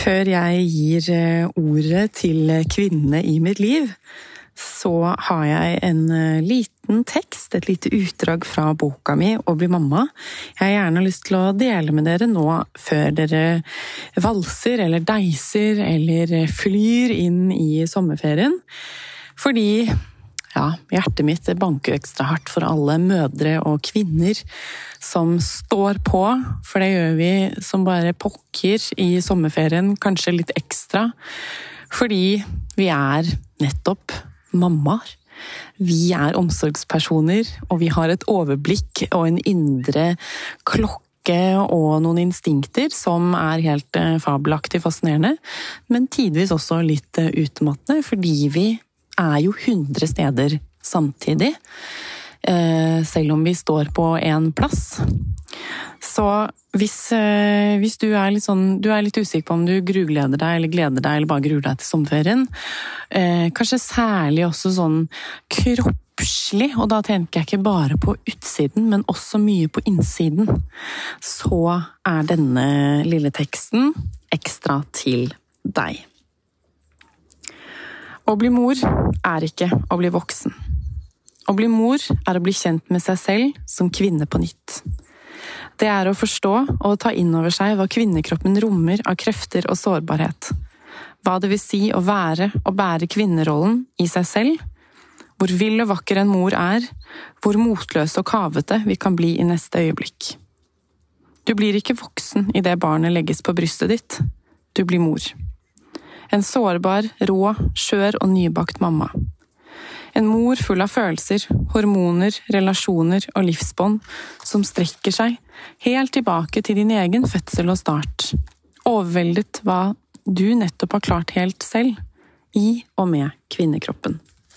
Før jeg gir ordet til kvinnene i mitt liv, så har jeg en liten tekst, et lite utdrag fra boka mi, Å bli mamma. Jeg har gjerne lyst til å dele med dere nå, før dere valser, eller deiser, eller flyr inn i sommerferien. Fordi, ja, hjertet mitt banker ekstra hardt for alle mødre og kvinner som står på, for det gjør vi som bare pokker i sommerferien, kanskje litt ekstra, fordi vi er nettopp mammaer. Vi er omsorgspersoner, og vi har et overblikk og en indre klokke og noen instinkter som er helt fabelaktig fascinerende, men tidvis også litt utmattende, fordi vi er jo 100 steder samtidig, selv om vi står på en plass. Så hvis du er litt sånn, du er litt usikker på om du grugleder deg, eller gleder deg, eller bare gruer deg til sommerferien, kanskje særlig også sånn kroppslig, og da tenker jeg ikke bare på utsiden, men også mye på innsiden, så er denne lille teksten ekstra til deg. Å bli mor er ikke å bli voksen. Å bli mor er å bli kjent med seg selv som kvinne på nytt. Det er å forstå og ta inn over seg hva kvinnekroppen rommer av krefter og sårbarhet. Hva det vil si å være og bære kvinnerollen i seg selv, hvor vill og vakker en mor er, hvor motløse og kavete vi kan bli i neste øyeblikk. Du blir ikke voksen i det barnet legges på brystet ditt. Du blir mor. En sårbar, rå, skjør og nybakt mamma. En mor full av følelser, hormoner, relasjoner og livsbånd som strekker seg helt tilbake til din egen fødsel og start. Overveldet hva du nettopp har klart helt selv, i og med kvinnekroppen.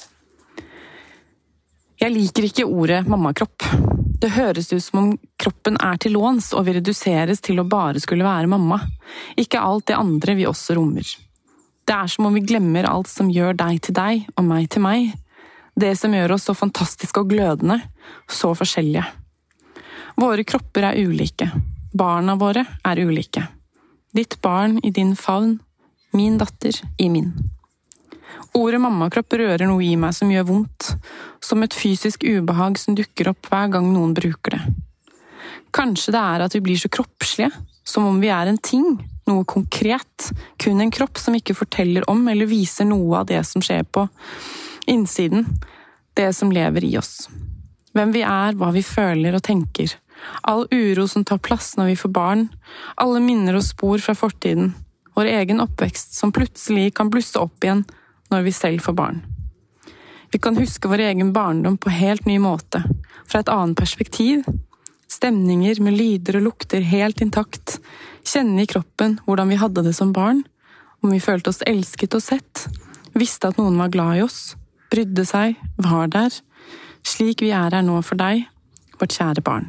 Jeg liker ikke ordet mammakropp. Det høres ut som om kroppen er til låns og vil reduseres til å bare skulle være mamma. Ikke alt det andre vi også rommer. Det er som om vi glemmer alt som gjør deg til deg og meg til meg. Det som gjør oss så fantastiske og glødende, så forskjellige. Våre kropper er ulike. Barna våre er ulike. Ditt barn i din favn, min datter i min. Ordet mammakropp rører noe i meg som gjør vondt, som et fysisk ubehag som dukker opp hver gang noen bruker det. Kanskje det er at vi blir så kroppslige, som om vi er en ting, noe konkret, kun en kropp som ikke forteller om eller viser noe av det som skjer på innsiden, det som lever i oss. Hvem vi er, hva vi føler og tenker. All uro som tar plass når vi får barn, alle minner og spor fra fortiden, vår egen oppvekst som plutselig kan blusse opp igjen når vi selv får barn. Vi kan huske vår egen barndom på helt ny måte, fra et annet perspektiv, stemninger med lyder og lukter helt intakt, kjenne i kroppen hvordan vi hadde det som barn, om vi følte oss elsket og sett, visste at noen var glad i oss, brydde seg, var der, slik vi er her nå for deg, vårt kjære barn.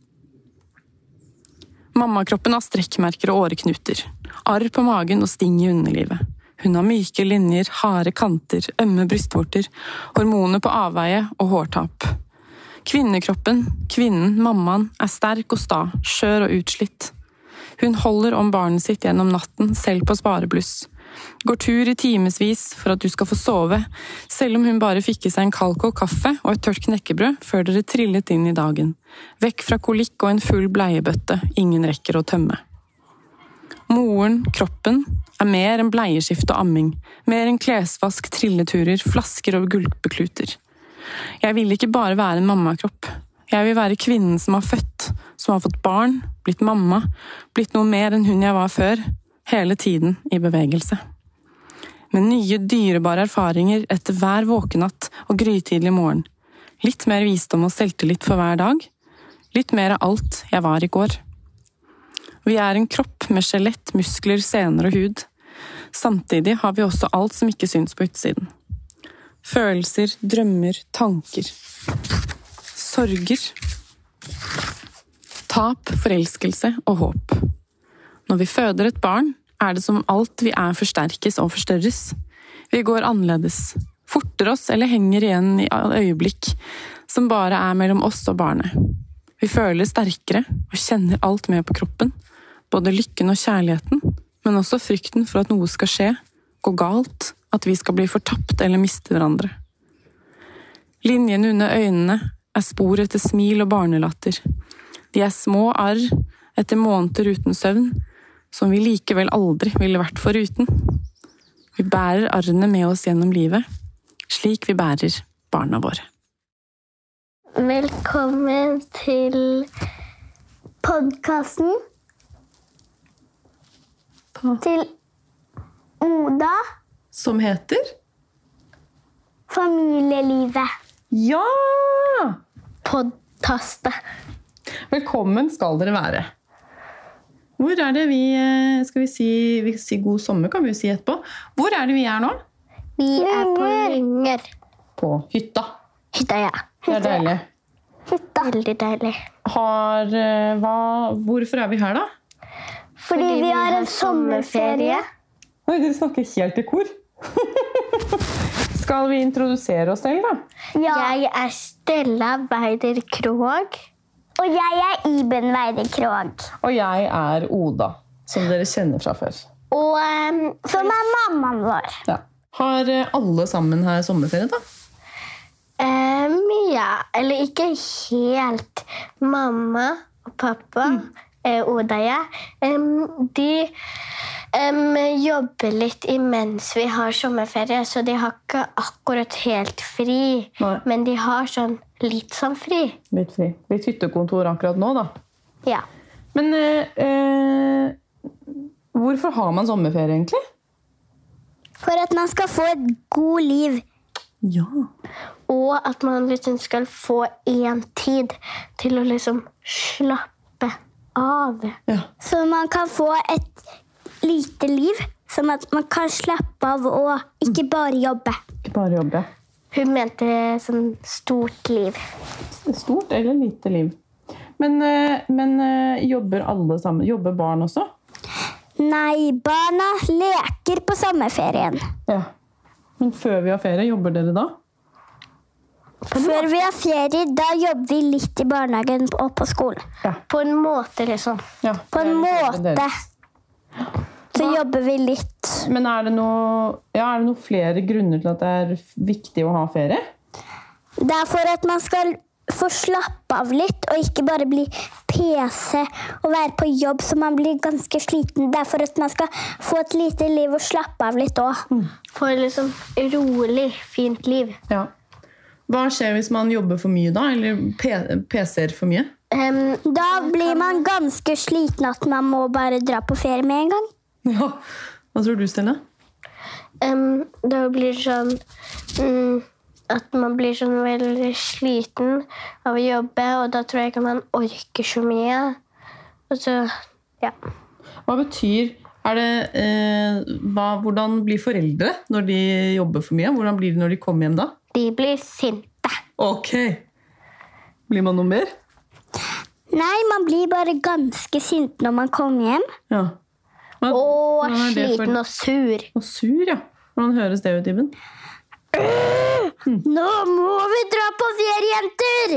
Mammakroppen har strekkmerker og åreknuter, arr på magen og sting i underlivet. Hun har myke linjer, harde kanter, ømme brystvorter, hormoner på avveie og hårtap. Kvinnekroppen, kvinnen, mammaen, er sterk og sta, skjør og utslitt. Hun holder om barnet sitt gjennom natten, selv på sparebluss. Går tur i timesvis for at du skal få sove, selv om hun bare fikk i seg en kald kopp kaffe og et tørt knekkebrød før dere trillet inn i dagen. Vekk fra kolikk og en full bleiebøtte, ingen rekker å tømme. Moren, kroppen, er mer enn bleieskift og amming, mer enn klesvask, trilleturer, flasker og gulpekluter. Jeg vil ikke bare være en mammakropp. Jeg vil være kvinnen som har født, som har fått barn, blitt mamma, blitt noe mer enn hun jeg var før, hele tiden i bevegelse. Med nye, dyrebare erfaringer etter hver våkenatt og grytidlig morgen. Litt mer visdom og selvtillit for hver dag. Litt mer av alt jeg var i går. Vi er en kropp med skjelett, muskler, sener og hud. Samtidig har vi også alt som ikke syns på utsiden. Følelser, drømmer, tanker. Sorger. Tap, forelskelse og håp. Når vi føder et barn, er det som alt vi er forsterkes og forstørres. Vi går annerledes, forter oss eller henger igjen i øyeblikk som bare er mellom oss og barnet. Vi føler sterkere og kjenner alt mer på kroppen, både lykken og kjærligheten, men også frykten for at noe skal skje, gå galt, at vi skal bli fortapt eller miste hverandre. Linjene under øynene spor etter smil og barnelatter. De små arr etter måneder uten søvn, som vi likevel aldri ville vært foruten. Vi bærer arrene med oss gjennom livet, slik vi bærer barna våre. Velkommen til podcasten til Oda. Som heter? Familielivet. Ja! Podcaste. Velkommen skal dere være. Hvor det vi, skal vi si god sommer, kan vi jo si etterpå. Hvor det vi nå? Vi på Lynger. På hytta. Hytta, ja. Det deilig. Hytta. Veldig deilig. Hvorfor vi her da? Fordi vi har en sommerferie. Oi, dere snakker helt i kor. Skal vi introdusere oss selv da? Ja. Jeg Stella Weider Krog. Og jeg Iben Weider Krog. Og jeg Oda, som dere kjenner fra før. Og som mammaen vår. Ja. Har alle sammen her sommerferie da? Ja, eller ikke helt. Mamma og pappa, Oda og jeg, de jobber litt imens vi har sommerferie, så de har ikke akkurat helt fri. Nei. Men de har litt fri. Litt fri. Litt hyttekontor akkurat nå da. Ja. Men hvorfor har man sommerferie egentlig? For at man skal få et god liv. Ja. Og at man skal få en tid til å slappe av. Ja. Så man kan få et lite liv, som at man kan slappe av og ikke bare jobbe. Ikke bare jobbe. Hun mente stort liv. Stort eller lite liv. Men jobber alle sammen? Jobber barn også? Nei, barna leker på sommerferien. Ja. Men før vi har ferie, jobber dere da? Før vi har ferie, da jobber vi litt i barnehagen og på skolen. Ja. På en måte, liksom. Ja, på en måte. Så jobber vi litt. Men det noen flere grunner til at det viktig å ha ferie? Det for at man skal få slappe av litt, og ikke bare bli PC og være på jobb så man blir ganske sliten. Det for at man skal få et lite liv og slappe av litt også. Få rolig, fint liv. Ja. Hva skjer hvis man jobber for mye da, eller PC-er for mye? Da blir man ganske sliten at man må bare dra på ferie med en gang. Ja. Hva tror du, Stella? Da blir det at man blir veldig sliten av å jobbe, og da tror jeg ikke man orker så mye. Og så, ja. Hva betyr, hvordan blir foreldre når de jobber for mye? Hvordan blir det når de kommer hjem da? De blir sinte. Ok. Blir man noe mer? Nei, man blir bare ganske sint når man kommer hjem. Ja. Og sliten og sur. Og sur, ja. Hvordan høres det ut, Iben? Nå må vi dra på ferie, jenter!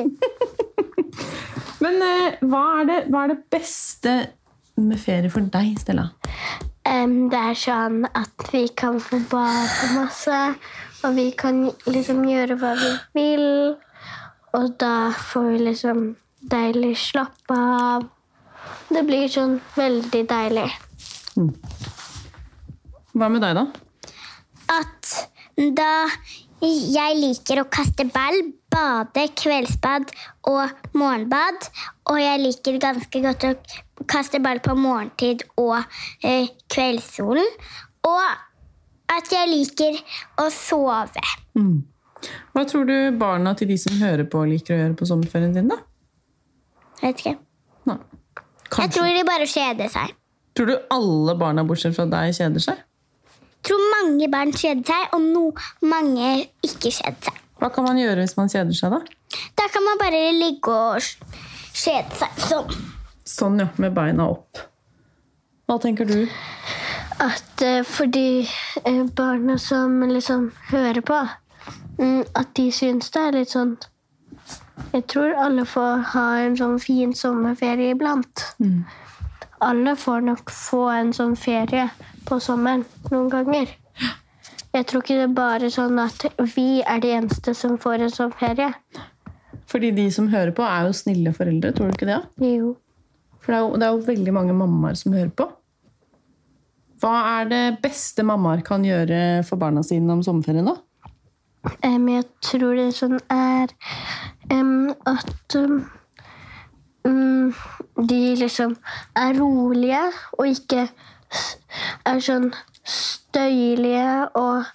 Men hva det beste med ferie for deg, Stella? Det at vi kan få bade masse, og vi kan gjøre hva vi vil, og da får vi deilig slappe av. Det blir veldig deilig. Hva med deg da? At da jeg liker å kaste ball, bade, kveldsbad og morgenbad, og jeg liker ganske godt å kaste ball på morgentid og kveldssolen, og at jeg liker å sove. Hva tror du barna til de som hører på liker å gjøre på sommerferien din da? Vet ikke. Nei. Jeg tror de bare kjeder seg. Tror du alle barna bortsett fra deg kjeder seg? Jeg tror mange barn kjeder seg, og mange ikke kjeder seg. Hva kan man gjøre hvis man kjeder seg da? Da kan man bare ligge og kjede seg sånn. Sånn, ja, med beina opp. Hva tenker du? At fordi barna som hører på, at de synes det litt sånn. Jeg tror alle får ha en fin sommerferie iblant. alle får nok få en sånn ferie på sommeren noen ganger. Jeg tror ikke det er bare sånn at vi er de eneste som får en sånn ferie. Fordi de som hører på er jo snille foreldre, tror du ikke det? Jo. For det er jo veldig mange mammaer som hører på. Hva er det beste mammaer kan gjøre for barna sine om sommerferien da? Jeg tror det sånn er at de liksom er rolige og ikke er sånn støyelige og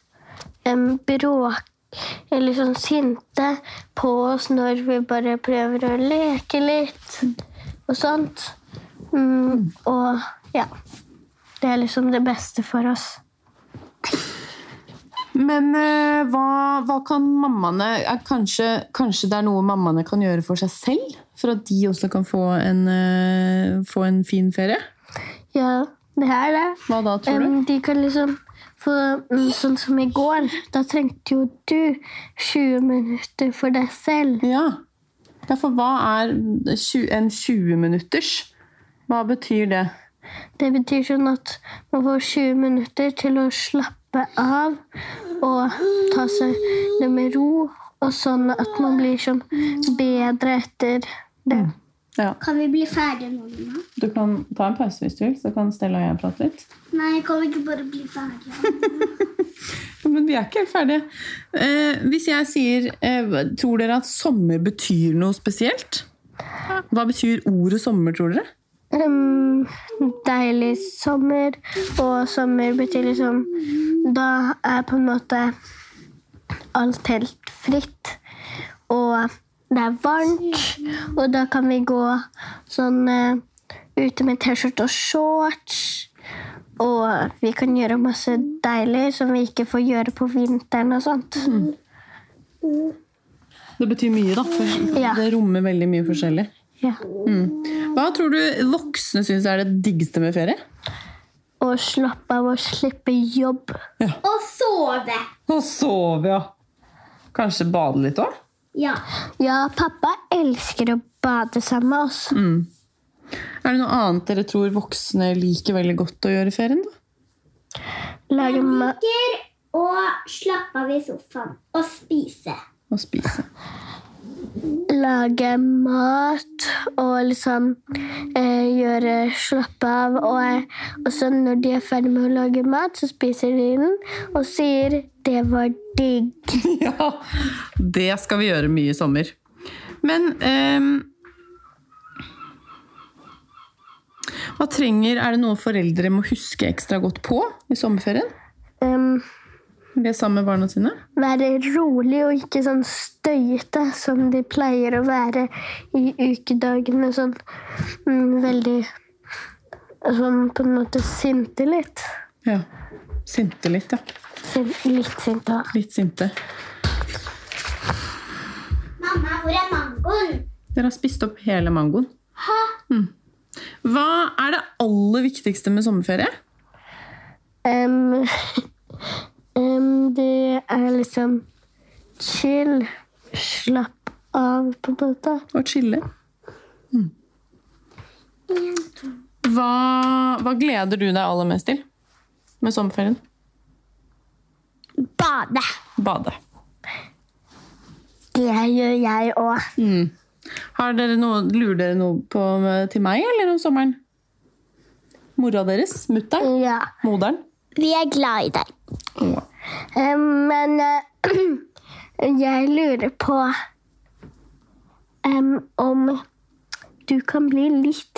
eller sånn sinte på oss når vi bare prøver å leke litt og sånt. Og ja, det er liksom det beste for oss. Men hva kan mammaene, kanskje det er noe mammaene kan gjøre for seg selv, for at de også kan få en fin ferie? Ja, det er det. Hva da, tror du? De kan liksom få, sånn som i går, da trengte jo du 20 minutter for deg selv. Ja, for hva er en 20 minutters? Hva betyr det? Det betyr sånn at man får 20 minutter til å slappe av og ta seg det med ro, og sånn at man blir sånn bedre etter det. Ja. Kan vi bli ferdige nå, Lina? Du kan ta en pause hvis du vil, så kan Stella og jeg prate litt. Nei, kan vi ikke bare bli ferdige? Men vi er ikke helt ferdige. Hvis jeg sier, tror dere at sommer betyr noe spesielt? Hva betyr ordet sommer, tror dere? Deilig sommer, og sommer betyr liksom, da er på en måte alt helt fritt, og det er varmt, og da kan vi gå sånn ute med t-shirt og shorts, og vi kan gjøre masse deilig som vi ikke får gjøre på vinteren og sånt. Det betyr mye da, for det rommer veldig mye forskjellig. Ja. Hva tror du voksne synes er det diggeste med ferie? Å slappe av og slippe jobb. Ja. Og sove. Og sove, ja. Kanskje bade litt også? Ja. Ja, pappa elsker å bade sammen med oss. Er det noe annet dere tror voksne liker veldig godt å gjøre i ferien da? Lage mat. Liker å slappe av i sofaen og spise. Og spise. Lage mat og liksom slappe av, og så når de er ferdig med å lage mat, så spiser de den og sier det var digg. Ja, det skal vi gjøre mye i sommer. Men er det noe foreldre må huske ekstra godt på i sommerferien? Det sammen med barna sine? Være rolig og ikke sånn støyete som de pleier å være i ukedagene. Sånn veldig sånn på en måte sinte litt. Ja, sinte litt, ja. Litt sinte. Litt sinte. Mamma, hvor er mangoen? Dere har spist opp hele mangoen. Hæ? Hva er det aller viktigste med sommerferie? Det er liksom chill, slapp av på en måte. Og chille. Hva gleder du deg aller mest til med sommerferien? Bade. Bade. Det gjør jeg også. Lurer dere noe til meg eller om sommeren? Mora deres? Mutteren? Ja. Moderen? Vi er glad i deg. Men jeg lurer på om du kan bli litt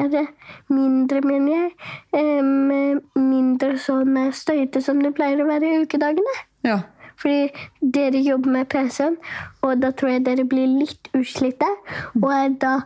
mindre sånn støyte som du pleier å være i ukedagene. Ja. Fordi dere jobber med PC-en, og da tror jeg dere blir litt utslitte. Og da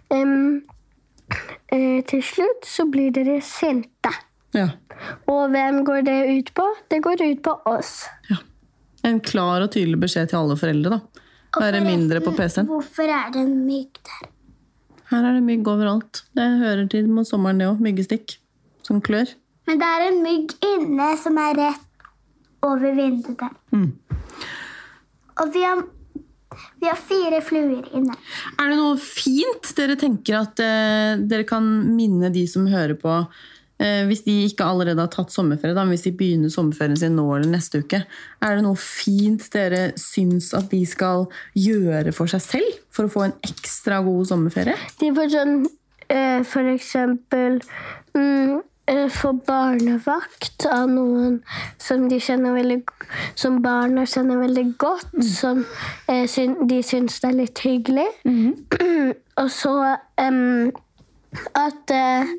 til slutt så blir dere sinte. Ja. Og hvem går det ut på? Det går ut på oss. Ja. En klar og tydelig beskjed til alle foreldre da. Være mindre på PC-en. Hvorfor er det en mygg der? Her er det mygg overalt. Det hører til mot sommeren det også. Myggestikk som klør. Men det er en mygg inne som er rett over vinduet der. Og Vi har 4 fluer inne. Er det noe fint dere tenker at dere kan minne de som hører på, hvis de ikke allerede har tatt sommerferie, da, hvis de begynner sommerferien sin nå eller neste uke, er det noe fint dere syns at de skal gjøre for seg selv for å få en ekstra god sommerferie? De får sånn, for eksempel, få barnevakt av noen som de kjenner veldig, som barna kjenner veldig godt, som de syns det er litt hyggelig. Og så at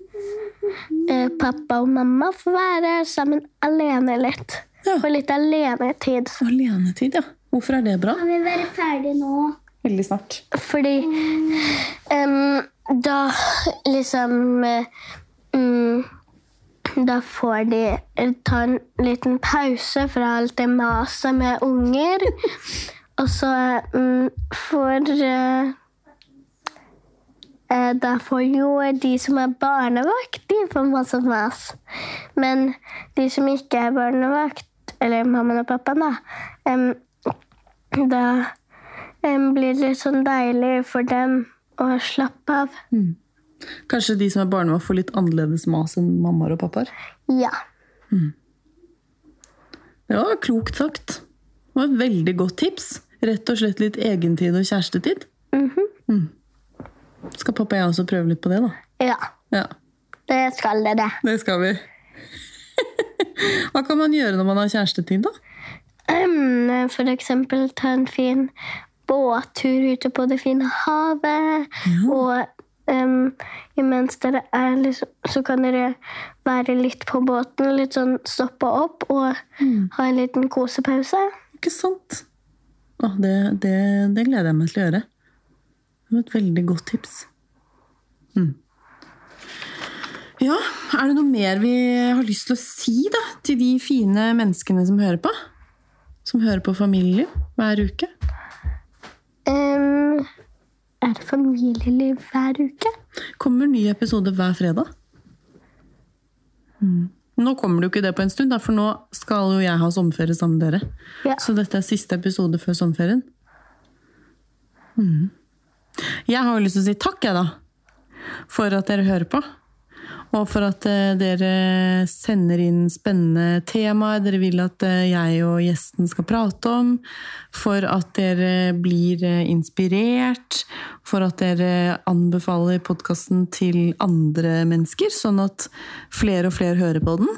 pappa og mamma får være sammen alene litt. Ja. Og litt alenetid. Alenetid, ja. Hvorfor er det bra? Kan vi være ferdige nå? Veldig snart. Fordi da liksom da får de ta en liten pause fra alt det maset med unger. Og så da får jo de som er barnevakt, de får masse mas. Men de som ikke er barnevakt, eller mamma og pappa da blir det sånn deilig for dem å slappe av. Kanskje de som er barnevakt får litt annerledes mas enn mammaer og pappaer? Ja. Det var klokt sagt. Det var et veldig godt tips. Rett og slett litt egentid og kjærestetid. Skal pappa og jeg også prøve litt på det, da? Ja. Det skal det. Det skal vi. Hva kan man gjøre når man har kjærestetid, da? For eksempel ta en fin båttur ute på det fine havet. Ja. Og imens dere er liksom, så kan dere være litt på båten, litt sånn stoppe opp og ha en liten kosepause. Ikke sant? Det gleder jeg meg til å gjøre. Det var et veldig godt tips. Ja, er det noe mer vi har lyst til å si da, til de fine menneskene som hører på? Som hører på familieliv hver uke? Er det familieliv hver uke? Kommer ny episode hver fredag. Nå kommer det jo ikke det på en stund, for nå skal jo jeg ha sommerferie sammen med dere. Ja. Så dette er siste episode før sommerferien. Jeg har jo lyst til å si takk, jeg da, for at dere hører på. Og for at dere sender inn spennende temaer dere vil at jeg og gjesten skal prate om. For at dere blir inspirert. For at dere anbefaler podcasten til andre mennesker, sånn at flere og flere hører på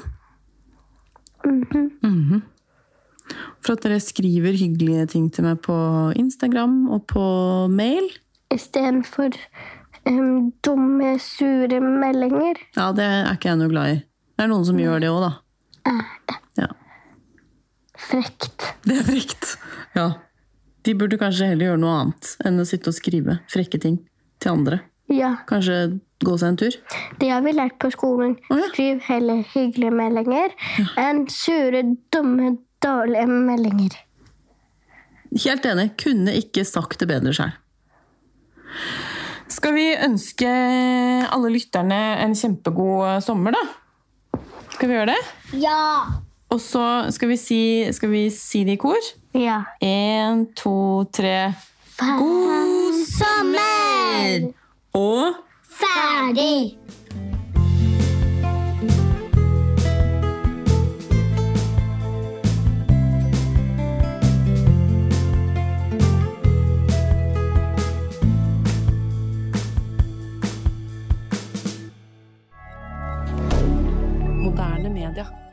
den. For at dere skriver hyggelige ting til meg på Instagram og på mail. I stedet for dumme, sure meldinger. Ja, det er ikke jeg noe glad i. Det er noen som gjør det også, da. Ja. Frekt. Det er frekt, ja. De burde kanskje heller gjøre noe annet enn å sitte og skrive frekke ting til andre. Ja. Kanskje gå seg en tur? Det har vi lært på skolen. Skriv heller hyggelige meldinger enn sure, dumme, dårlige meldinger. Helt enig. Kunne ikke sagt det bedre selv. Skal vi ønske alle lytterne en kjempegod sommer, da? Skal vi gjøre det? Ja! Og så skal vi si det i kor? Ja. 1, 2, 3. God sommer! Og ferdig! Moderne media.